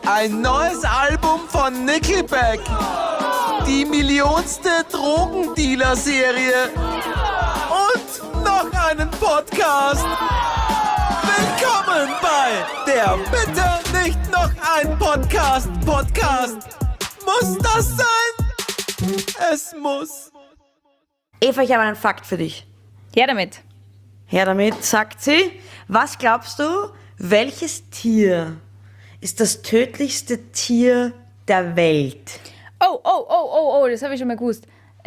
Ein neues Album von Nickelback. Die millionste Drogendealer-Serie. Und noch einen Podcast. Willkommen bei der Bitte nicht noch ein Podcast. Muss das sein? Es muss. Eva, ich habe einen Fakt für dich. Her damit. Her damit, sagt sie. Was glaubst du, welches Tier ist das tödlichste Tier der Welt? Oh, das habe ich schon mal gewusst.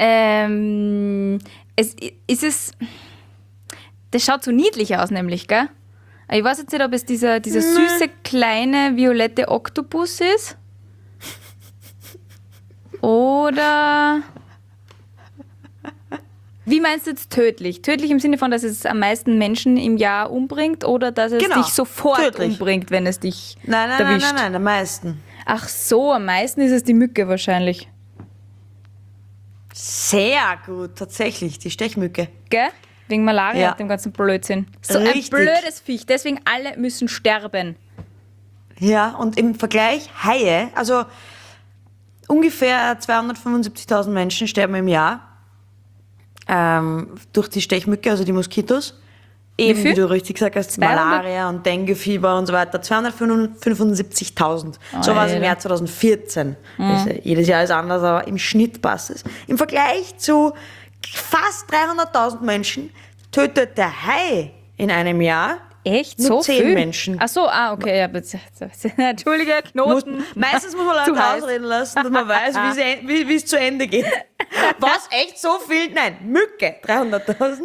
Das schaut so niedlich aus, nämlich, gell? Ich weiß jetzt nicht, ob es dieser süße, kleine, violette Oktopus ist. Oder... Wie meinst du jetzt tödlich? Tödlich im Sinne von, dass es am meisten Menschen im Jahr umbringt oder dass es dich sofort umbringt, wenn es dich erwischt? Nein, am meisten. Ach so, am meisten ist es die Mücke wahrscheinlich. Sehr gut, tatsächlich, die Stechmücke. Gell? Wegen Malaria und dem ganzen Blödsinn. So Richtig. ein blödes Viech, deswegen alle müssen sterben. Ja, und im Vergleich Haie, also ungefähr 275.000 Menschen sterben im Jahr durch die Stechmücke, also die Moskitos. Eben, wie du richtig gesagt hast, 200? Malaria und Denguefieber und so weiter. 275.000. So war es im Jahr 2014. Jedes Jahr ist anders, aber im Schnitt passt es. Im Vergleich zu fast 300.000 Menschen tötet der Hai in einem Jahr Echt? nur So 10 viel? Menschen. Ach so, okay. Ja, Entschuldige, Knoten. Meistens muss man Leute ausreden lassen, dass man weiß, wie es zu Ende geht. Was? Echt so viel? Nein, Mücke, 300.000.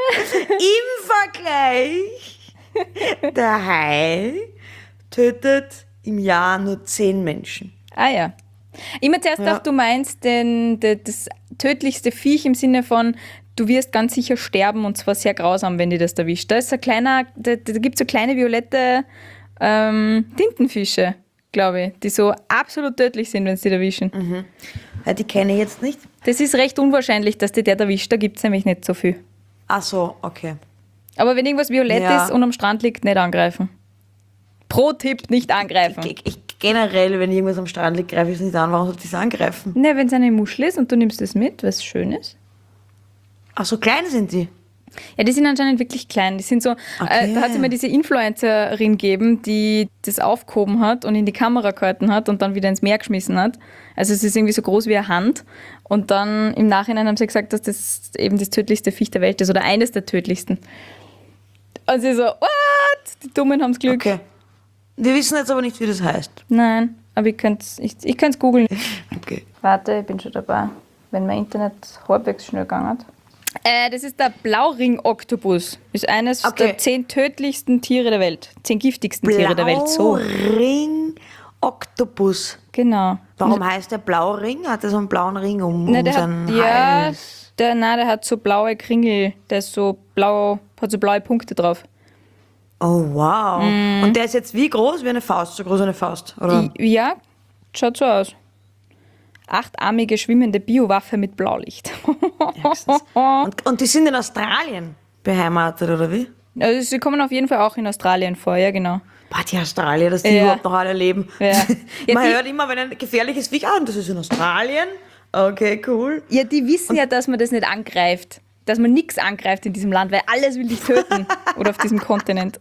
Im Vergleich, der Hai tötet im Jahr nur 10 Menschen. Ah ja. Immer zuerst gedacht, du meinst das tödlichste Viech im Sinne von, du wirst ganz sicher sterben und zwar sehr grausam, wenn dir das erwischt. Da gibt es so kleine violette Tintenfische, glaube ich, die so absolut tödlich sind, wenn sie dich erwischen. Ja, die kenne ich jetzt nicht. Das ist recht unwahrscheinlich, dass dir der erwischt, da gibt es nämlich nicht so viel. Ach so, okay. Aber wenn irgendwas violett ist und am Strand liegt, nicht angreifen. Pro-Tipp, nicht angreifen. Generell, wenn irgendwas am Strand liegt, greife ich es nicht an. Warum soll ich es angreifen? Ne, wenn es eine Muschel ist und du nimmst es mit, was schön ist. Ach, so klein sind die? Ja, die sind anscheinend wirklich klein. Die sind so, Okay. da hat es immer diese Influencerin gegeben, die das aufgehoben hat und in die Kamera gehalten hat und dann wieder ins Meer geschmissen hat. Also es ist irgendwie so groß wie eine Hand. Und dann im Nachhinein haben sie gesagt, dass das eben das tödlichste Viech der Welt ist oder eines der tödlichsten. Und sie so, what? Die Dummen haben das Glück. Okay. Wir wissen jetzt aber nicht, wie das heißt. Nein, aber ich könnte es googeln. Okay. Warte, ich bin schon dabei, wenn mein Internet halbwegs schnell gegangen hat. Das ist der Blauring-Oktopus. Ist eines der 10 tödlichsten Tiere der Welt. 10 giftigsten Tiere der Welt. So. Blauring-Oktopus. Genau. Warum heißt der Blauring? Hat er so einen blauen Ring um Der seinen hat, Hals? der hat so blaue Kringel. Der ist so blau, hat so blaue Punkte drauf. Oh, wow. Und der ist jetzt wie groß? Wie eine Faust, so groß wie eine Faust, oder? Ja, schaut so aus. 8-armige schwimmende Biowaffe mit Blaulicht. Und die sind in Australien beheimatet, oder wie? Also sie kommen auf jeden Fall auch in Australien vor, ja genau. Boah, die Australier, dass die überhaupt noch alle leben. Ja. Man hört immer, wenn ein gefährliches Viech, und das ist in Australien. Okay, cool. Ja, die wissen ja, dass man das nicht angreift. Dass man nichts angreift in diesem Land, weil alles will dich töten. Oder auf diesem Kontinent.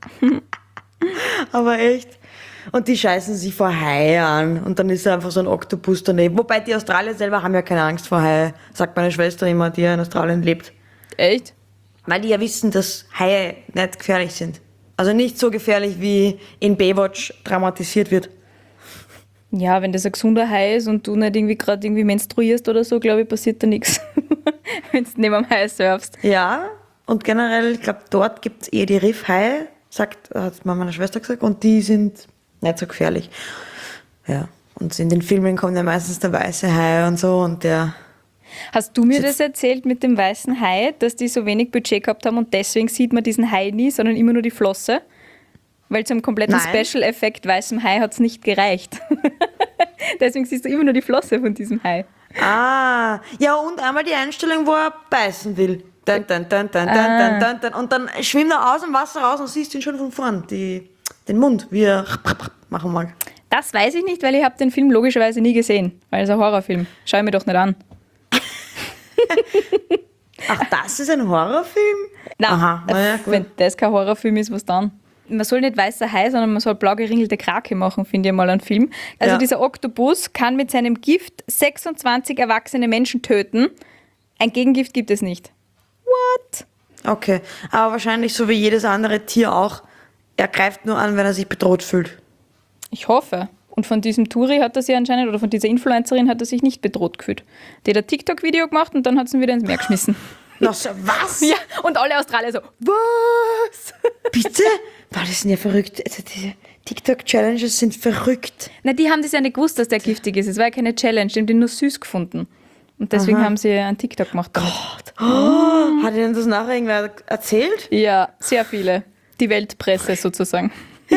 Aber echt. Und die scheißen sich vor Haie an. Und dann ist da einfach so ein Oktopus daneben. Wobei die Australier selber haben ja keine Angst vor Haie, sagt meine Schwester immer, die ja in Australien lebt. Echt? Weil die ja wissen, dass Haie nicht gefährlich sind. Also nicht so gefährlich, wie in Baywatch dramatisiert wird. Ja, wenn das ein gesunder Hai ist und du nicht gerade menstruierst oder so, glaube ich, passiert da nichts. Wenn du neben dem Hai surfst. Ja, und generell, ich glaube, dort gibt es die Riffhaie, hat meine Schwester gesagt, und die sind nicht so gefährlich. Ja, und in den Filmen kommt ja meistens der weiße Hai und so, und der... Hast du mir das erzählt mit dem weißen Hai, dass die so wenig Budget gehabt haben und deswegen sieht man diesen Hai nie, sondern immer nur die Flosse? Weil zum kompletten Special-Effekt weißem Hai hat es nicht gereicht. Deswegen siehst du immer nur die Flosse von diesem Hai. Ah, ja, und einmal die Einstellung, wo er beißen will. Und dann schwimmt er aus dem Wasser raus und siehst ihn schon von vorn, den Mund, wie er machen mag. Das weiß ich nicht, weil ich habe den Film logischerweise nie gesehen. Weil es ein Horrorfilm. Schau ich mir doch nicht an. Ach, das ist ein Horrorfilm? Nein, Aha, naja, gut. wenn das kein Horrorfilm ist, was dann? Man soll nicht weißer Hai, sondern man soll blau geringelte Krake machen, finde ich mal einen Film. Also Ja. dieser Oktopus kann mit seinem Gift 26 erwachsene Menschen töten. Ein Gegengift gibt es nicht. What? Okay, aber wahrscheinlich so wie jedes andere Tier auch, er greift nur an, wenn er sich bedroht fühlt. Ich hoffe. Und von diesem Turi hat er sich anscheinend, oder von dieser Influencerin hat er sich nicht bedroht gefühlt. Die hat ein TikTok-Video gemacht und dann hat sie ihn wieder ins Meer geschmissen. Na, so, was? Ja, und alle Australier so, was? Bitte? Boah, das sind ja verrückt. Also diese TikTok-Challenges sind verrückt. Na, die haben das ja nicht gewusst, dass der giftig ist. Es war ja keine Challenge, die haben den nur süß gefunden. Und deswegen haben sie einen TikTok gemacht damit. Hat Ihnen das nachher irgendwer erzählt? Ja, sehr viele. Die Weltpresse sozusagen.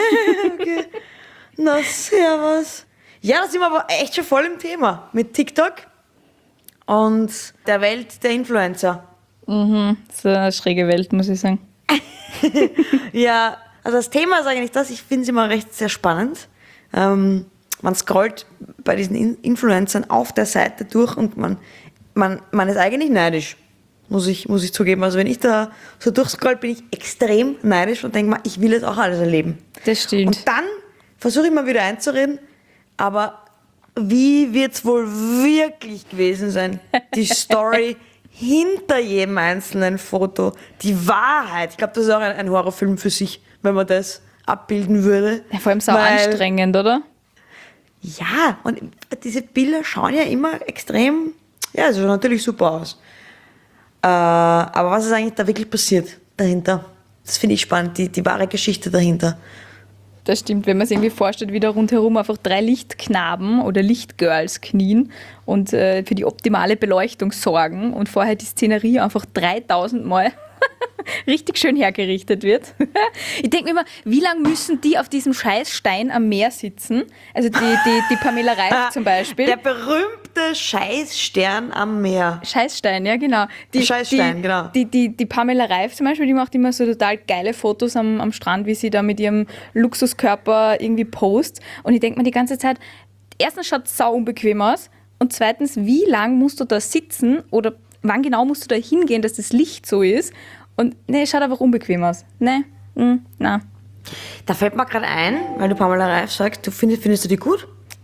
Na, servus. Ja, da sind wir aber echt schon voll im Thema mit TikTok und der Welt der Influencer. Das ist eine schräge Welt, muss ich sagen. Ja, also das Thema ist eigentlich das, ich finde es immer recht sehr spannend. Man scrollt bei diesen Influencern auf der Seite durch und man ist eigentlich neidisch, muss ich zugeben. Also wenn ich da so durchscroll, bin ich extrem neidisch und denke mir, ich will es auch alles erleben. Das stimmt. Und dann versuche ich mal wieder einzureden, aber wie wird es wohl wirklich gewesen sein? Die Story hinter jedem einzelnen Foto, die Wahrheit. Ich glaube, das ist auch ein Horrorfilm für sich, wenn man das abbilden würde. Ja, vor allem so Weil- anstrengend, oder? Ja, und diese Bilder schauen ja immer extrem, ja, es schaut natürlich super aus. Aber was ist eigentlich da wirklich passiert dahinter? Das finde ich spannend, die wahre Geschichte dahinter. Das stimmt, wenn man sich irgendwie vorstellt, wie da rundherum einfach 3 Lichtknaben oder Lichtgirls knien und für die optimale Beleuchtung sorgen und vorher die Szenerie einfach 3000 Mal richtig schön hergerichtet wird. Ich denke mir immer, wie lange müssen die auf diesem scheiß Stein am Meer sitzen? Also die Pamela Reif zum Beispiel. Der berühmte Scheißstern am Meer. Scheißstein, ja genau. Scheißstein, genau. Die Pamela Reif zum Beispiel, die macht immer so total geile Fotos am Strand, wie sie da mit ihrem Luxuskörper irgendwie post. Und ich denke mir die ganze Zeit, erstens schaut es sau unbequem aus und zweitens, wie lang musst du da sitzen oder wann genau musst du da hingehen, dass das Licht so ist? Und ne, es schaut einfach unbequem aus. Ne, na. Da fällt mir gerade ein, weil du Pamela Reif sagst, findest du die gut?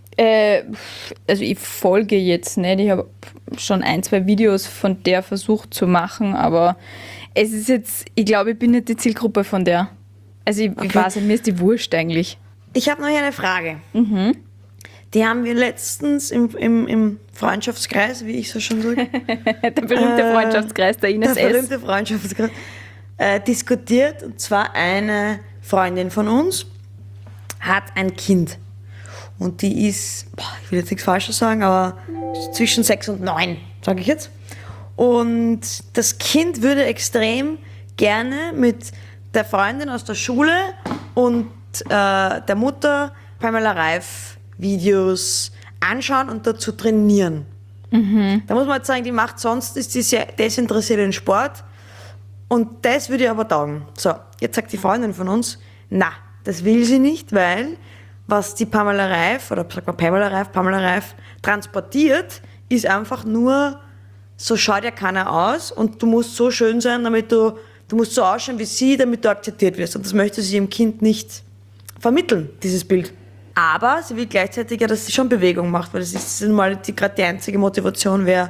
Also ich folge jetzt nicht, ich habe schon 1, 2 Videos von der versucht zu machen, aber es ist jetzt, ich glaube, ich bin nicht die Zielgruppe von der. Also ich weiß nicht, mir ist die wurscht eigentlich. Ich habe noch hier eine Frage. Die haben wir letztens im Freundschaftskreis, wie ich so schon sage, Der berühmte Freundschaftskreis der Ines der S. berühmte Freundschaftskreis, diskutiert. Und zwar eine Freundin von uns hat ein Kind. Und die ist, ich will jetzt nichts Falsches sagen, aber zwischen 6 und 9, sage ich jetzt. Und das Kind würde extrem gerne mit der Freundin aus der Schule und der Mutter Pamela Reif Videos anschauen und dazu trainieren. Da muss man jetzt sagen, die macht sonst, ist sie sehr desinteressiert in Sport und das würde ihr aber taugen. So, jetzt sagt die Freundin von uns, na, das will sie nicht, weil was die Pamela Reif, oder sagt man Pamela Reif transportiert, ist einfach nur, so schaut ja keiner aus und du musst so schön sein, damit du musst so ausschauen wie sie, damit du akzeptiert wirst. Und das möchte sie ihrem Kind nicht vermitteln, dieses Bild. Aber sie will gleichzeitig ja, dass sie schon Bewegung macht, weil das ist mal gerade die einzige Motivation wäre,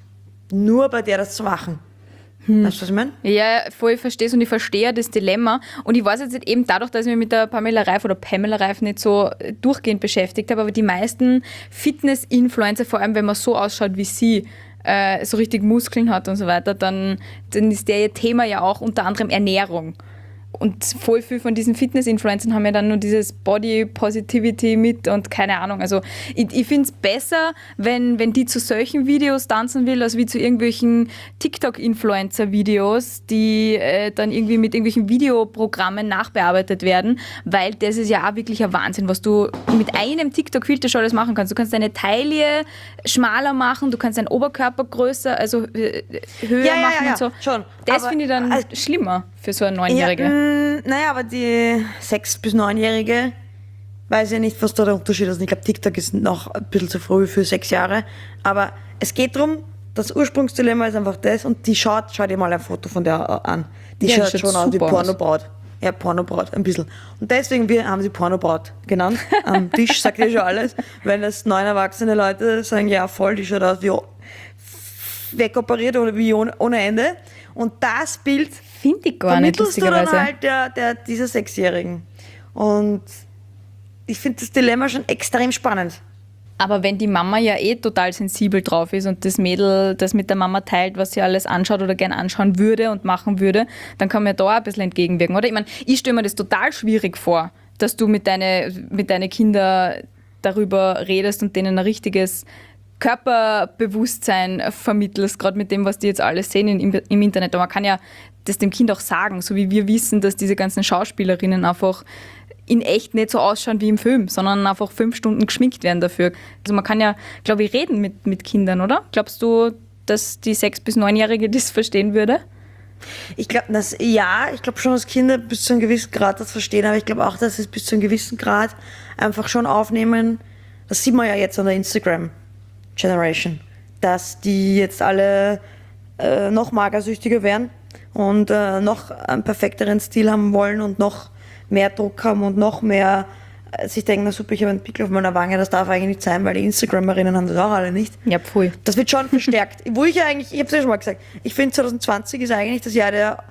nur bei der das zu machen. Weißt du, was ich meine? Ja, voll, ich verstehe es und ich verstehe das Dilemma. Und ich weiß jetzt nicht, eben dadurch, dass ich mich mit der Pamela Reif oder Pamela Reif nicht so durchgehend beschäftigt habe, aber die meisten Fitness-Influencer, vor allem wenn man so ausschaut wie sie, so richtig Muskeln hat und so weiter, dann ist der Thema ja auch unter anderem Ernährung. Und voll viel von diesen Fitness-Influencern haben ja dann nur dieses Body Positivity mit und keine Ahnung. Also ich finde es besser, wenn die zu solchen Videos tanzen will, als wie zu irgendwelchen TikTok-Influencer-Videos, die dann irgendwie mit irgendwelchen Videoprogrammen nachbearbeitet werden, weil das ist ja auch wirklich ein Wahnsinn, was du mit einem TikTok-Filter schon alles machen kannst. Du kannst deine Taille schmaler machen, du kannst deinen Oberkörper größer, also höher machen und so. Schon. Das Aber, finde ich dann schlimmer für so eine 9-Jährige. Ja, naja, aber die 6- bis 9-Jährige weiß ja nicht, was da der Unterschied ist. Ich glaube, TikTok ist noch ein bisschen zu früh für 6 Jahre. Aber es geht darum, das Ursprungsdilemma ist einfach das und die schau dir mal ein Foto von der an. Die Ja, schaut schon aus wie super Pornobraut. Ja, Pornobraut, ein bisschen. Und deswegen haben sie Pornobraut genannt. Am Tisch sagt ja schon alles. Wenn das 9 erwachsene Leute sagen, ja voll, die schaut aus wie wegoperiert oder wie ohne Ende. Und das Bild Finde ich gar nicht, vermittelst du dann lustigerweise. halt dieser 6-Jährigen. Und ich finde das Dilemma schon extrem spannend. Aber wenn die Mama ja total sensibel drauf ist und das Mädel das mit der Mama teilt, was sie alles anschaut oder gern anschauen würde und machen würde, dann kann man ja da auch ein bisschen entgegenwirken, oder? Ich meine, ich stelle mir das total schwierig vor, dass du mit deinen Kindern darüber redest und denen ein richtiges Körperbewusstsein vermittelst, gerade mit dem, was die jetzt alles sehen im Internet. Aber man kann ja das dem Kind auch sagen, so wie wir wissen, dass diese ganzen Schauspielerinnen einfach in echt nicht so ausschauen wie im Film, sondern einfach 5 Stunden geschminkt werden dafür. Also man kann ja, glaube ich, reden mit Kindern, oder? Glaubst du, dass die 6- bis 9-Jährige das verstehen würde? Ich glaube, ich glaube schon, dass Kinder bis zu einem gewissen Grad das verstehen, aber ich glaube auch, dass sie es bis zu einem gewissen Grad einfach schon aufnehmen. Das sieht man ja jetzt an der Instagram-Generation, dass die jetzt alle noch magersüchtiger werden und noch einen perfekteren Stil haben wollen und noch mehr Druck haben und noch mehr sich denken, na super, ich habe einen Pickel auf meiner Wange, das darf eigentlich nicht sein, weil die Instagramerinnen haben das auch alle nicht. Ja, voll. Das wird schon verstärkt. Ich habe es ja schon mal gesagt, ich finde 2020 ist eigentlich das Jahr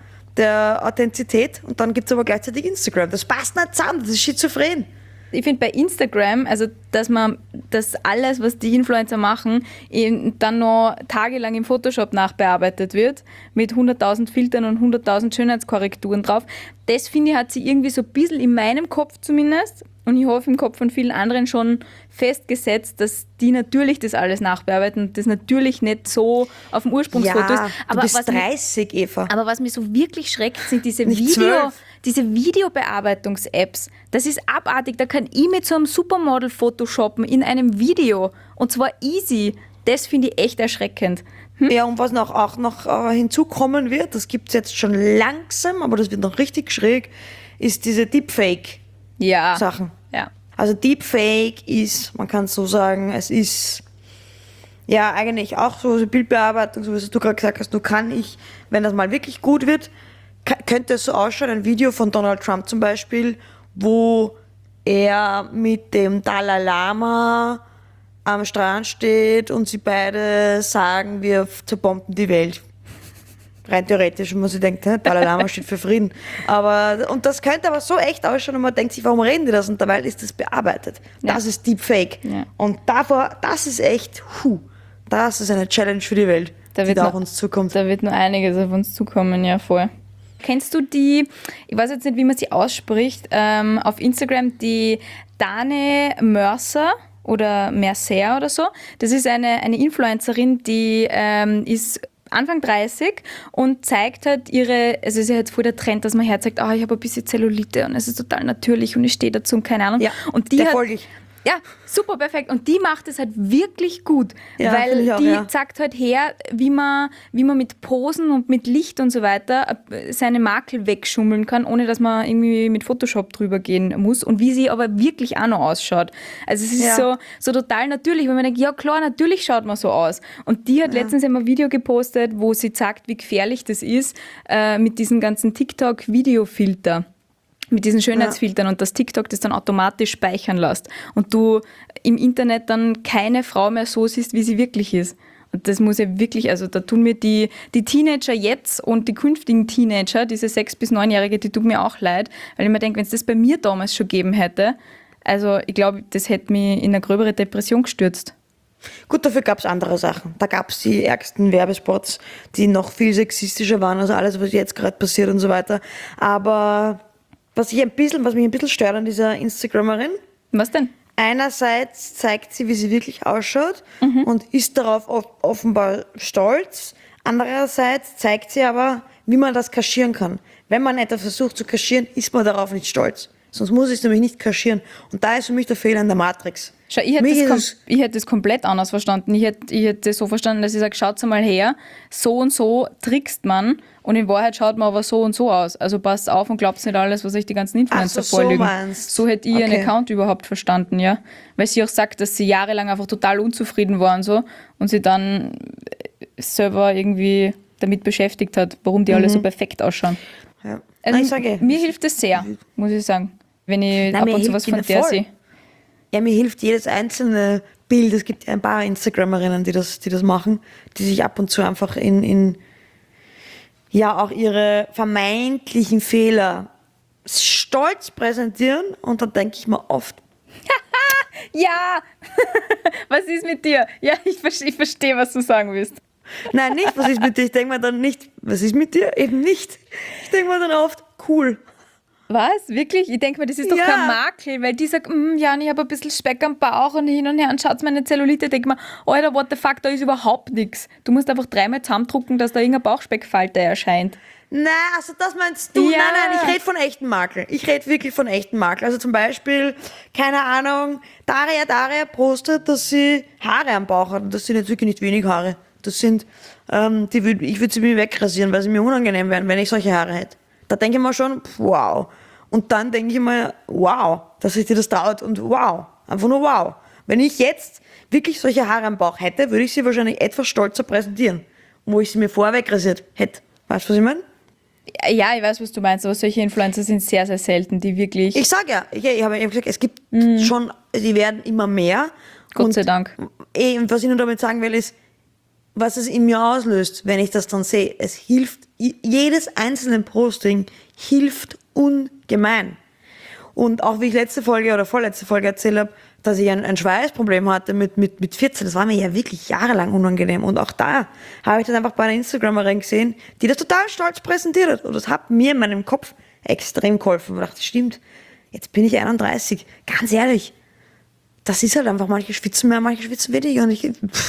der Authentizität und dann gibt es aber gleichzeitig Instagram. Das passt nicht zusammen, das ist schizophren. Ich finde bei Instagram, also dass alles, was die Influencer machen, dann noch tagelang im Photoshop nachbearbeitet wird, mit 100.000 Filtern und 100.000 Schönheitskorrekturen drauf, das finde ich, hat sie irgendwie so ein bisschen in meinem Kopf zumindest, und ich hoffe im Kopf von vielen anderen schon festgesetzt, dass die natürlich das alles nachbearbeiten und das natürlich nicht so auf dem Ursprungsfoto ist. Aber du bist 30, Eva. Aber was mich so wirklich schreckt, sind diese Nicht 12. Videobearbeitungs-Apps. Das ist abartig. Da kann ich mit so einem Supermodel photoshoppen in einem Video. Und zwar easy. Das finde ich echt erschreckend. Ja, und was auch noch hinzukommen wird, das gibt es jetzt schon langsam, aber das wird noch richtig schräg, ist diese Deepfake-Sachen. Ja. Also Deepfake ist, man kann es so sagen, es ist ja eigentlich auch so Bildbearbeitung, so wie du gerade gesagt hast, wenn das mal wirklich gut wird, könnte es so ausschauen, ein Video von Donald Trump zum Beispiel, wo er mit dem Dalai Lama am Strand steht und sie beide sagen, wir zerbomben die Welt. Rein theoretisch, wenn man sich denkt, Dalai Lama steht für Frieden. Und das könnte aber so echt ausschauen und man denkt sich, warum reden die das? Und dabei ist das bearbeitet. Ja. Das ist Deepfake. Ja. Und das ist echt, das ist eine Challenge für die Welt, die da auf uns zukommt. Da wird nur einiges auf uns zukommen, ja voll. Kennst du die, ich weiß jetzt nicht, wie man sie ausspricht, auf Instagram, die Dane Mercer oder Mercer oder so? Das ist eine Influencerin, die ist Anfang 30 und zeigt halt also es ist ja jetzt voll der Trend, dass man herzeigt, ich habe ein bisschen Zellulite und es ist total natürlich und ich stehe dazu und keine Ahnung. Ja, und die der hat, folge ich. Ja, super, perfekt. Und die macht es halt wirklich gut, Ja, weil finde ich auch, die ja. zeigt halt her, wie man mit Posen und mit Licht und so weiter seine Makel wegschummeln kann, ohne dass man irgendwie mit Photoshop drüber gehen muss und wie sie aber wirklich auch noch ausschaut. Also es ist so total natürlich, wenn man denkt, ja klar, natürlich schaut man so aus. Und die hat letztens immer ein Video gepostet, wo sie sagt, wie gefährlich das ist mit diesen ganzen TikTok-Videofilter. Mit diesen Schönheitsfiltern und dass TikTok das dann automatisch speichern lässt und du im Internet dann keine Frau mehr so siehst, wie sie wirklich ist. Und das muss ja wirklich, also da tun mir die Teenager jetzt und die künftigen Teenager, diese 6- bis 9-Jährige, die tut mir auch leid, weil ich mir denke, wenn es das bei mir damals schon gegeben hätte, also ich glaube, das hätte mich in eine gröbere Depression gestürzt. Gut, dafür gab es andere Sachen. Da gab es die ärgsten Werbespots, die noch viel sexistischer waren als alles, was jetzt gerade passiert und so weiter. Aber was mich ein bisschen stört an dieser Instagramerin, Was denn? einerseits zeigt sie, wie sie wirklich ausschaut und ist darauf offenbar stolz. Andererseits zeigt sie aber, wie man das kaschieren kann. Wenn man etwas versucht zu kaschieren, ist man darauf nicht stolz. Sonst muss ich es nämlich nicht kaschieren. Und da ist für mich der Fehler in der Matrix. Schau, ich hätte das komplett anders verstanden. Ich hätte das so verstanden, dass ich sage, schaut mal her, so und so trickst man und in Wahrheit schaut man aber so und so aus. Also passt auf und glaubt nicht alles, was euch die ganzen Influencer vorlügen. Meinst. So hätte ich ihren Account überhaupt verstanden, ja. Weil sie auch sagt, dass sie jahrelang einfach total unzufrieden waren so und sie dann selber irgendwie damit beschäftigt hat, warum die alle so perfekt ausschauen. Ja. Also mir hilft das sehr, muss ich sagen, wenn ich ab und zu was von der sehe. Ja, mir hilft jedes einzelne Bild. Es gibt ja ein paar Instagramerinnen, die das machen, die sich ab und zu einfach in auch ihre vermeintlichen Fehler stolz präsentieren. Und dann denke ich mir oft, Ja, was ist mit dir? Ja, ich verstehe, was du sagen willst. nein, nicht, was ist mit dir? Ich denke mir dann nicht, was ist mit dir? Eben nicht. Ich denke mir dann oft, cool. Was? Wirklich? Ich denke mir, das ist doch Ja. kein Makel, weil die sagt, ja, und ich habe ein bisschen Speck am Bauch und hin und her und schaut meine Zellulite. Ich denke mir, Alter, what the fuck, da ist überhaupt nichts. Du musst einfach 3-mal zusammendrucken, dass da irgendeine Bauchspeckfalte erscheint. Nein, also das meinst du? Ja. Nein, ich rede von echten Makel. Ich rede wirklich von echten Makel. Also zum Beispiel, keine Ahnung, Daria postet, dass sie Haare am Bauch hat. Und das sind jetzt wirklich nicht wenig Haare. Das sind, ich würde sie mir wegrasieren, weil sie mir unangenehm wären, wenn ich solche Haare hätte. Da denke ich mir schon, wow. Und dann denke ich mir, wow, dass sich dir das traut und wow. Einfach nur wow. Wenn ich jetzt wirklich solche Haare am Bauch hätte, würde ich sie wahrscheinlich etwas stolzer präsentieren. Wo ich sie mir vorher wegrasiert hätte. Weißt du, was ich meine? Ja, ich weiß, was du meinst, aber solche Influencer sind sehr, sehr selten, die wirklich... Ich sage ja, ich habe gesagt, es gibt schon, die werden immer mehr. Gott sei Dank. Und was ich nur damit sagen will, ist, was es in mir auslöst, wenn ich das dann sehe. Es hilft, jedes einzelne Posting hilft ungemein. Und auch wie ich letzte Folge oder vorletzte Folge erzählt habe, dass ich ein Schweißproblem hatte mit 14, das war mir ja wirklich jahrelang unangenehm. Und auch da habe ich das einfach bei einer Instagramerin gesehen, die das total stolz präsentiert hat. Und das hat mir in meinem Kopf extrem geholfen. Und ich dachte, stimmt, jetzt bin ich 31. Ganz ehrlich, das ist halt einfach, manche schwitzen mehr, manche schwitzen weniger. Und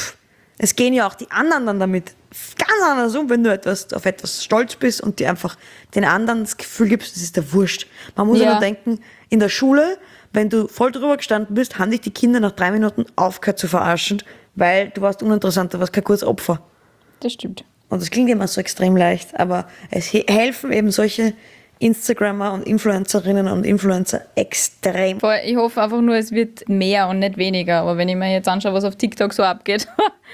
es gehen ja auch die anderen dann damit ganz anders um, wenn du auf etwas stolz bist und dir einfach den anderen das Gefühl gibst, das ist der Wurscht. Man muss ja nur denken, in der Schule, wenn du voll drüber gestanden bist, haben dich die Kinder nach 3 Minuten aufgehört zu verarschen, weil du warst uninteressant, du warst kein gutes Opfer. Das stimmt. Und das klingt immer so extrem leicht, aber es helfen eben solche Instagrammer und Influencerinnen und Influencer extrem. Ich hoffe einfach nur, es wird mehr und nicht weniger. Aber wenn ich mir jetzt anschaue, was auf TikTok so abgeht.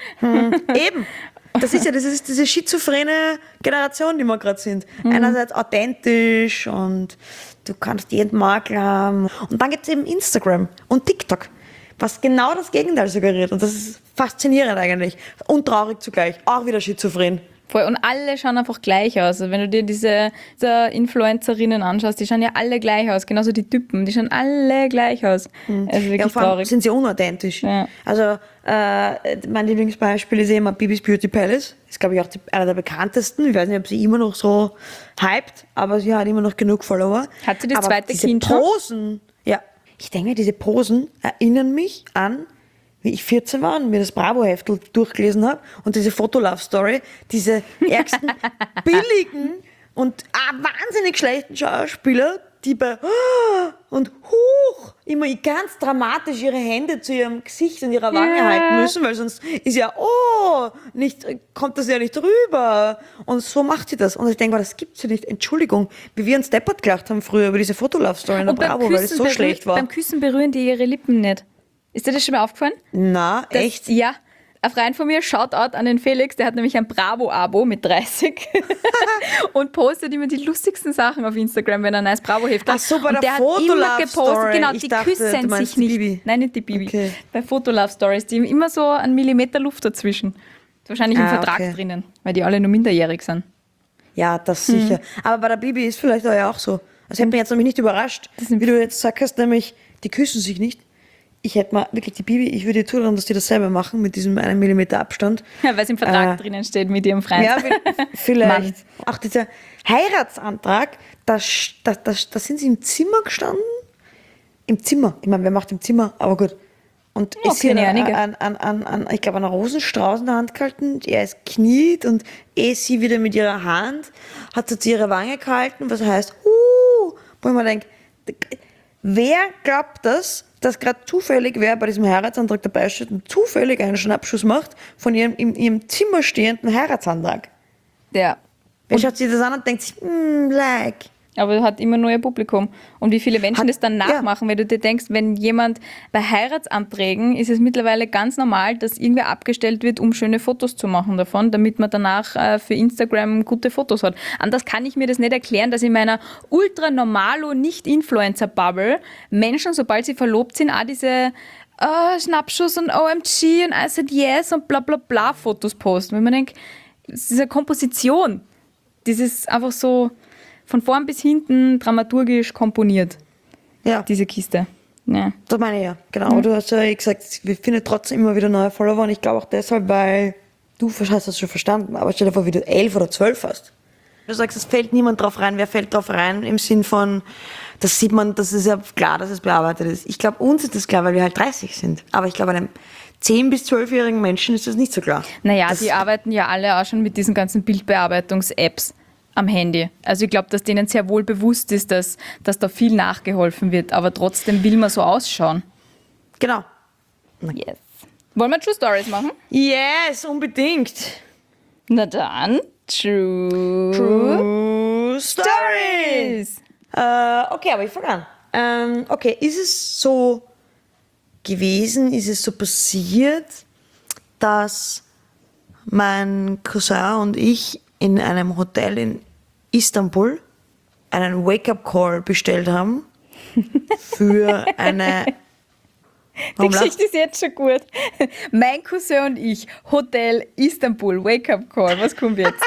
Eben. Das ist diese schizophrene Generation, die wir gerade sind. Einerseits authentisch und du kannst jeden Makel haben. Und dann gibt es eben Instagram und TikTok, was genau das Gegenteil suggeriert. Und das ist faszinierend eigentlich. Und traurig zugleich. Auch wieder schizophren. Voll. Und alle schauen einfach gleich aus. Also wenn du dir diese Influencerinnen anschaust, die schauen ja alle gleich aus. Genauso die Typen, die schauen alle gleich aus. Also wirklich Ja, vor allem traurig. sind sie unauthentisch. Ja. Also mein Lieblingsbeispiel ist immer Bibis Beauty Palace. Ist, glaube ich, auch einer der bekanntesten. Ich weiß nicht, ob sie immer noch so hypt, aber sie hat immer noch genug Follower. Hat sie das aber zweite diese Kind schon? Posen, ja. Ich denke, diese Posen erinnern mich an, wie ich 14 war und mir das Bravo-Heftel durchgelesen habe und diese Fotolove-Story, diese ärgsten, billigen und wahnsinnig schlechten Schauspieler, die bei und immer ganz dramatisch ihre Hände zu ihrem Gesicht und ihrer Wange halten müssen, weil sonst ist ja, kommt das ja nicht rüber. Und so macht sie das. Und ich denke, das gibt's ja nicht. Entschuldigung, wie wir uns deppert gelacht haben früher über diese Fotolove-Story in der Und beim Bravo, weil es so schlecht war. Beim Küssen berühren die ihre Lippen nicht. Ist dir das schon mal aufgefallen? Na, echt? Ja. Ein Freund von mir, Shoutout an den Felix, der hat nämlich ein Bravo-Abo mit 30 und postet immer die lustigsten Sachen auf Instagram, wenn er ein neues Bravo-Heft hat. Ach so, bei und der hat immer Fotolove-Story. gepostet, genau, Ich die dachte, du küssen meinst sich die nicht. Bibi. Nein, nicht die Bibi. Okay. Bei Fotolove-Stories, die haben immer so einen Millimeter Luft dazwischen. Ist wahrscheinlich im Vertrag okay. drinnen, weil die alle nur minderjährig sind. Ja, das sicher. Aber bei der Bibi ist vielleicht auch so. Das hätte mich jetzt nämlich nicht überrascht, wie du jetzt sagst, nämlich, die küssen sich nicht. Ich hätte mal wirklich die Bibi, ich würde dir zutrauen, dass die das selber machen mit diesem 1 Millimeter Abstand. Ja, weil es im Vertrag drinnen steht mit ihrem Freund. Ja, vielleicht. Mann. Auch dieser Heiratsantrag, da sind sie im Zimmer gestanden. Im Zimmer. Ich meine, wer macht im Zimmer? Aber gut. Und Ja, ist sie kenne einige. ich glaube, einen Rosenstrauß in der Hand gehalten. Er ist kniet und sie wieder mit ihrer Hand hat sie ihre Wange gehalten, was heißt, wo ich mir denke, Wer glaubt das, dass gerade zufällig wer bei diesem Heiratsantrag dabei steht und zufällig einen Schnappschuss macht von ihrem in ihrem Zimmer stehenden Heiratsantrag? Ja. Wer schaut sich das an und denkt sich, like. Aber hat immer nur ihr Publikum. Und wie viele Menschen das dann nachmachen, wenn du dir denkst, wenn jemand bei Heiratsanträgen ist es mittlerweile ganz normal, dass irgendwer abgestellt wird, um schöne Fotos zu machen davon, damit man danach für Instagram gute Fotos hat. Anders kann ich mir das nicht erklären, dass in meiner ultra-normalo Nicht-Influencer-Bubble Menschen, sobald sie verlobt sind, auch diese Schnappschuss und OMG und I said yes und bla bla bla Fotos posten. Wenn man denkt, es ist eine Komposition. Das ist einfach so von vorn bis hinten dramaturgisch komponiert, Ja, diese Kiste. Ja. das meine ich ja. Genau, aber du hast ja gesagt, wir finden trotzdem immer wieder neue Follower und ich glaube auch deshalb, weil du hast das schon verstanden, aber stell dir vor, wie du 11 oder 12 hast. Du sagst, es fällt niemand drauf rein. Wer fällt drauf rein im Sinn von, das sieht man, das ist ja klar, dass es bearbeitet ist. Ich glaube, uns ist das klar, weil wir halt 30 sind. Aber ich glaube, einem 10- bis 12-jährigen Menschen ist das nicht so klar. Naja, die arbeiten ja alle auch schon mit diesen ganzen Bildbearbeitungs-Apps am Handy. Also ich glaube, dass denen sehr wohl bewusst ist, dass da viel nachgeholfen wird, aber trotzdem will man so ausschauen. Genau. Yes. Wollen wir True Stories machen? Yes, unbedingt. Na dann, True Stories. Okay, aber ich fange an. Okay, ist es so gewesen, ist es so passiert, dass mein Cousin und ich in einem Hotel in Istanbul einen Wake-up-Call bestellt haben für eine... Die Geschichte ist jetzt schon gut. Mein Cousin und ich, Hotel Istanbul, Wake-up Call. Was kommt jetzt?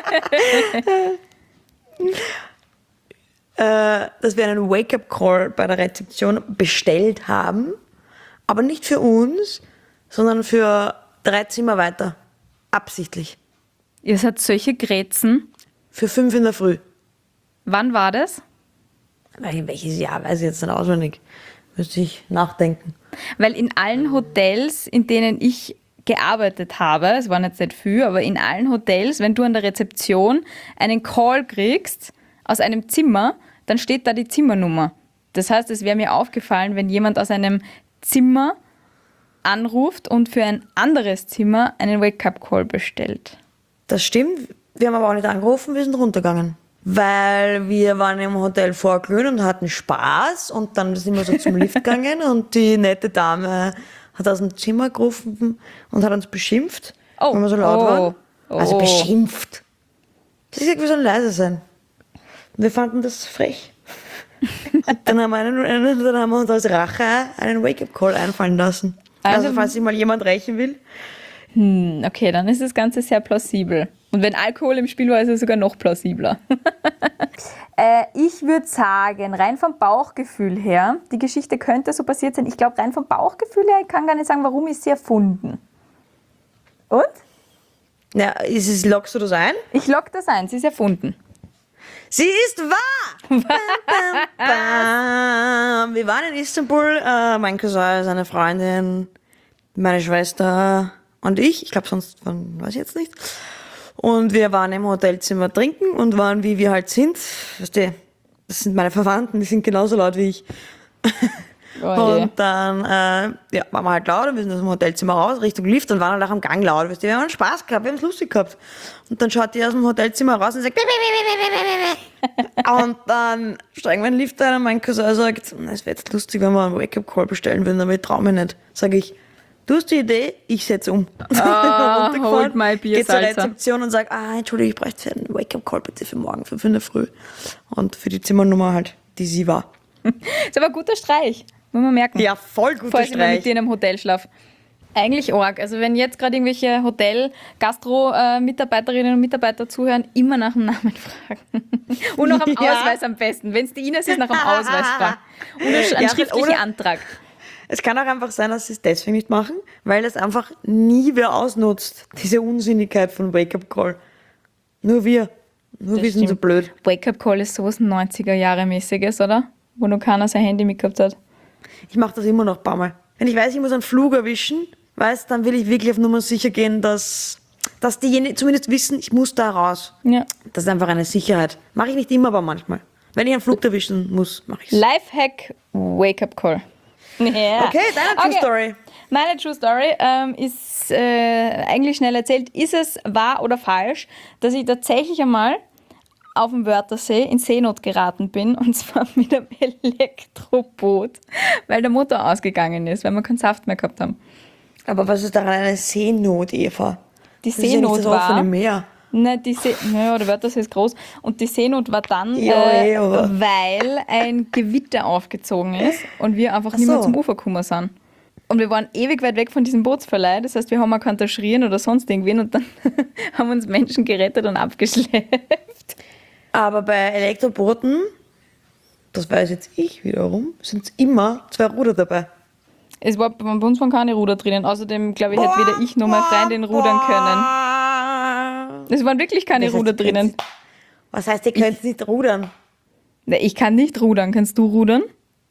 Dass wir einen Wake-up-Call bei der Rezeption bestellt haben, aber nicht für uns, sondern für 3 Zimmer weiter. Absichtlich. Ihr seid solche Grätzen. Für 5 in der Früh. Wann war das? Welches Jahr weiß ich jetzt nicht auswendig. Müsste ich nachdenken. Weil in allen Hotels, in denen ich gearbeitet habe, es waren jetzt nicht viel, aber in allen Hotels, wenn du an der Rezeption einen Call kriegst aus einem Zimmer, dann steht da die Zimmernummer. Das heißt, es wäre mir aufgefallen, wenn jemand aus einem Zimmer anruft und für ein anderes Zimmer einen Wake-up-Call bestellt. Das stimmt. Wir haben aber auch nicht angerufen, wir sind runtergegangen. Weil wir waren im Hotel vorglühen und hatten Spaß und dann sind wir so zum Lift gegangen und die nette Dame hat aus dem Zimmer gerufen und hat uns beschimpft, weil wir so laut waren. Also beschimpft. Sie hat gesagt, wir sollen leise sein. Und wir fanden das frech. Und dann haben wir uns als Rache einen Wake-up-Call einfallen lassen. Also falls sich mal jemand rächen will. Okay, dann ist das Ganze sehr plausibel. Und wenn Alkohol im Spiel war, ist es sogar noch plausibler. Ich würde sagen, rein vom Bauchgefühl her, die Geschichte könnte so passiert sein. Ich glaube, rein vom Bauchgefühl her, ich kann gar nicht sagen, warum ist sie erfunden. Und? Ja, lockst du das ein? Ich lock das ein, sie ist erfunden. Sie ist wahr! Bam, bam, bam. Wir waren in Istanbul, mein Cousin, seine Freundin, meine Schwester und ich glaube sonst, weiß ich jetzt nicht. Und wir waren im Hotelzimmer trinken und waren, wie wir halt sind. Weißt du, das sind meine Verwandten, die sind genauso laut wie ich. Und dann waren wir halt laut und wir sind aus dem Hotelzimmer raus, Richtung Lift und waren halt auch am Gang laut. Weißt du, wir haben Spaß gehabt, wir haben es lustig gehabt. Und dann schaut die aus dem Hotelzimmer raus und sagt und dann steigen wir in den Lift ein und mein Cousin sagt, es wäre jetzt lustig, wenn wir einen Wake-up-Call bestellen würden, aber ich traue mich nicht. Sag ich, du hast die Idee, ich setze um. Hold my beer, Geh zur Salsa. Rezeption und sag, Entschuldigung, ich bräuchte einen Wake-up-Call bitte für morgen, für 5 in der Früh. Und für die Zimmernummer halt, die sie war. Ist aber ein guter Streich, muss man merken. Ja, voll guter Falls ich mal mit Streich. dir in einem Hotel schlaf. Eigentlich arg. Also wenn jetzt gerade irgendwelche Hotel-Gastro-Mitarbeiterinnen und Mitarbeiter zuhören, immer nach dem Namen fragen. Und nach dem Ja. Ausweis am besten. Wenn es die Ines ist, nach dem Ausweis fragen. Und einen schriftlichen Antrag. Es kann auch einfach sein, dass sie es deswegen nicht machen, weil es einfach nie wer ausnutzt, diese Unsinnigkeit von Wake-up-Call. Nur wir. Nur wir sind so blöd. Wake-up-Call ist sowas 90er-Jahre-mäßiges, oder? Wo noch keiner sein Handy mitgehabt hat. Ich mache das immer noch ein paar Mal. Wenn ich weiß, ich muss einen Flug erwischen, dann will ich wirklich auf Nummer sicher gehen, dass diejenigen zumindest wissen, ich muss da raus. Ja. Das ist einfach eine Sicherheit. Mache ich nicht immer, aber manchmal. Wenn ich einen Flug erwischen muss, mache ich es. Lifehack Wake-up-Call. Ja. Okay, deine True Story. Meine True Story ist eigentlich schnell erzählt. Ist es wahr oder falsch, dass ich tatsächlich einmal auf dem Wörthersee in Seenot geraten bin, und zwar mit einem Elektroboot, weil der Motor ausgegangen ist, weil wir keinen Saft mehr gehabt haben. Aber was ist daran eine Seenot, Eva? Die Das ist ja Seenot nicht das offene war... Meer. Nein, der Wörthersee ist groß. Und die Seenot war dann, Ja, aber- weil ein Gewitter aufgezogen ist und wir einfach nicht mehr so. zum Ufer gekommen sind. Und wir waren ewig weit weg von diesem Bootsverleih. Das heißt, wir haben auch keinen schreien oder sonst irgendwen, und dann haben uns Menschen gerettet und abgeschleppt. Aber bei Elektrobooten, das weiß jetzt ich wiederum, sind immer 2 Ruder dabei. Es war bei uns waren keine Ruder drinnen. Außerdem, glaube ich, hätte weder ich noch meine Freundin rudern können. Es waren wirklich keine Das heißt, Ruder ihr könnt- drinnen. Was heißt, ihr könnt nicht rudern? Na, ich kann nicht rudern. Kannst du rudern?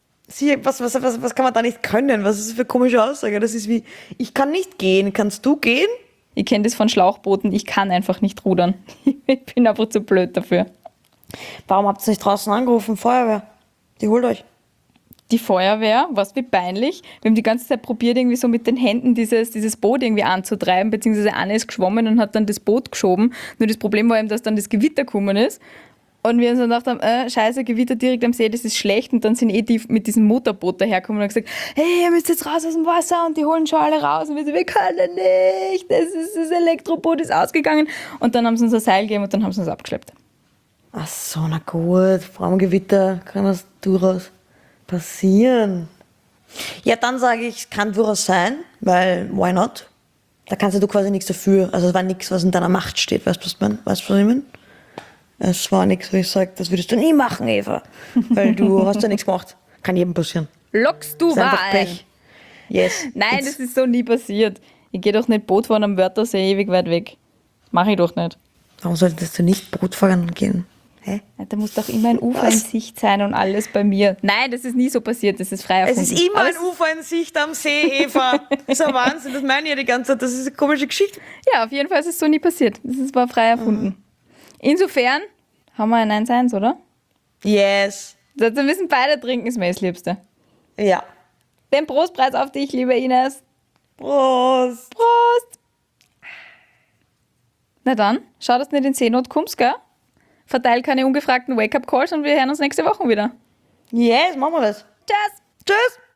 Was kann man da nicht können? Was ist das für eine komische Aussage? Das ist wie, ich kann nicht gehen. Kannst du gehen? Ich kenne das von Schlauchbooten. Ich kann einfach nicht rudern. Ich bin einfach zu blöd dafür. Warum habt ihr nicht draußen angerufen? Feuerwehr. Die holt euch. Die Feuerwehr, was wie peinlich. Wir haben die ganze Zeit probiert, irgendwie so mit den Händen dieses Boot irgendwie anzutreiben, beziehungsweise Anne ist geschwommen und hat dann das Boot geschoben. Nur das Problem war eben, dass dann das Gewitter gekommen ist. Und wir uns dann gedacht haben, scheiße, Gewitter direkt am See, das ist schlecht. Und dann sind die mit diesem Motorboot dahergekommen und haben gesagt, hey, ihr müsst jetzt raus aus dem Wasser, und die holen schon alle raus. Und wir so, wir können nicht, das Elektroboot ist ausgegangen. Und dann haben sie uns ein Seil gegeben und dann haben sie uns abgeschleppt. Ach so, na gut. Vor allem Gewitter kann das durchaus passieren. Ja, dann sage ich, kann durchaus sein, weil why not? Da kannst ja du quasi nichts dafür. Also es war nichts, was in deiner Macht steht. Weißt du, was ich meine? Es war nichts, wo ich sage, das würdest du nie machen, Eva. Weil du hast ja nichts gemacht. Kann jedem passieren. Lockst du Das ist einfach Wahl? Pech. Yes. Nein, das ist so nie passiert. Ich gehe doch nicht Boot fahren am Wörthersee ewig weit weg. Mache ich doch nicht. Warum solltest du nicht Boot fahren gehen? Hä? Da muss doch immer ein Ufer in Sicht sein und alles bei mir. Nein, das ist nie so passiert, das ist frei Es erfunden. ist immer Aber ein Ufer in Sicht am See, Eva. Das ist ein Wahnsinn, das meine ich ja die ganze Zeit. Das ist eine komische Geschichte. Ja, auf jeden Fall ist es so nie passiert. War frei erfunden. Insofern haben wir ein 1-1, oder? Yes. Also wir müssen beide trinken, ist mir das Liebste. Ja. Den Prostpreis auf dich, liebe Ines. Prost. Prost! Na dann, schau, dass du nicht in Seenot kommst, gell? Verteil keine ungefragten Wake-up-Calls und wir hören uns nächste Woche wieder. Yes, machen wir das. Tschüss! Tschüss.